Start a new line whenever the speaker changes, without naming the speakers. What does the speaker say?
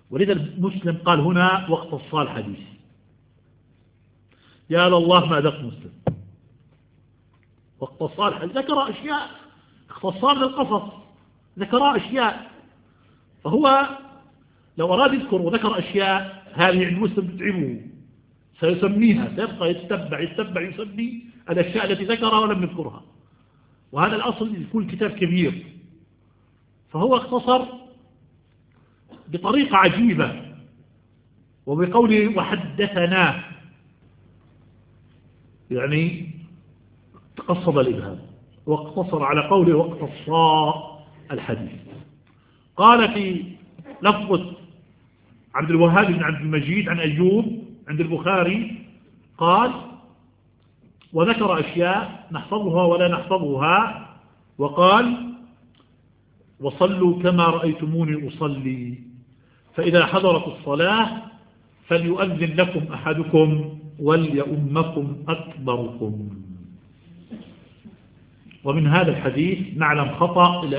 ولذا مسلم قال هنا واختص الحديث. يا لله ما ذاق مسلم واختص الحديث، ذكر أشياء اختصار للقصص، ذكر أشياء. فهو لو أراد يذكر وذكر أشياء هذه عند مسلم تتعبه، سيسميها، سيبقى يتبع يسمي الأشياء التي ذكرها ولم يذكرها، وهذا الأصل يكون كتاب كبير. فهو اختصر بطريقة عجيبة، وبقوله وحدثنا يعني تقصد الإبهام، واقتصر على قوله واقتصى الحديث. قال في لفظة عبد الوهاب بن عبد المجيد عن أيوب عند البخاري قال وذكر أشياء نحفظها ولا نحفظها، وقال وصلوا كما رأيتموني أصلي، فإذا حضرت الصلاة فليؤذن لكم أحدكم وليؤمكم أكبركم. ومن هذا الحديث نعلم خطأ